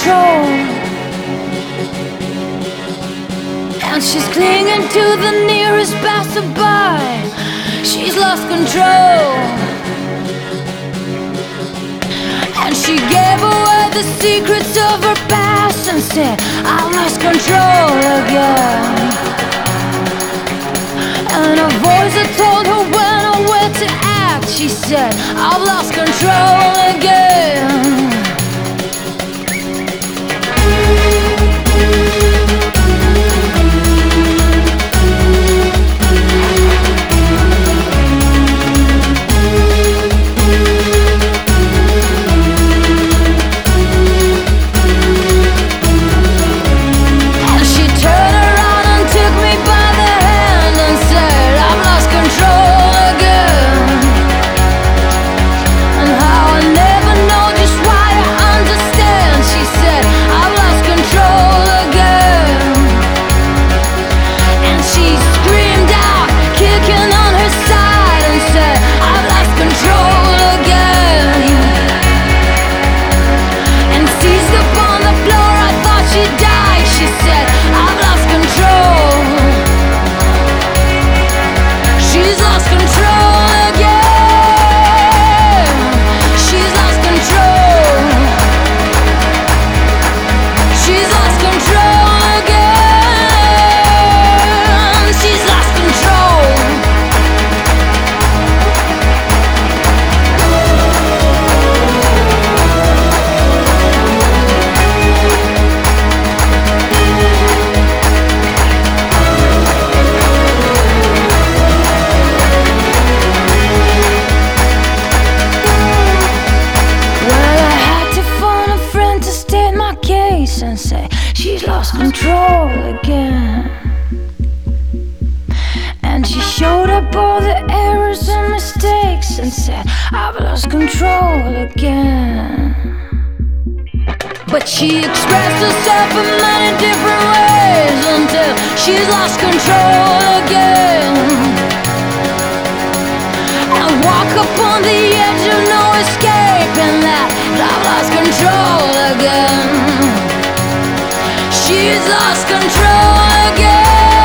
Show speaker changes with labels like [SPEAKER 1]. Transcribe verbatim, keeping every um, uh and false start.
[SPEAKER 1] control, and she's clinging to the nearest passerby. She's lost control, and she gave away the secrets of her past and said, I've lost control again. And a voice that told her when or where to act, she said, I've lost control again. And say she's lost control again. And she showed up all the errors and mistakes and said, I've lost control again. But she expressed herself in many different ways until she's lost control again. And walk upon the edge of no escape, and that I've lost control again. She's lost control again.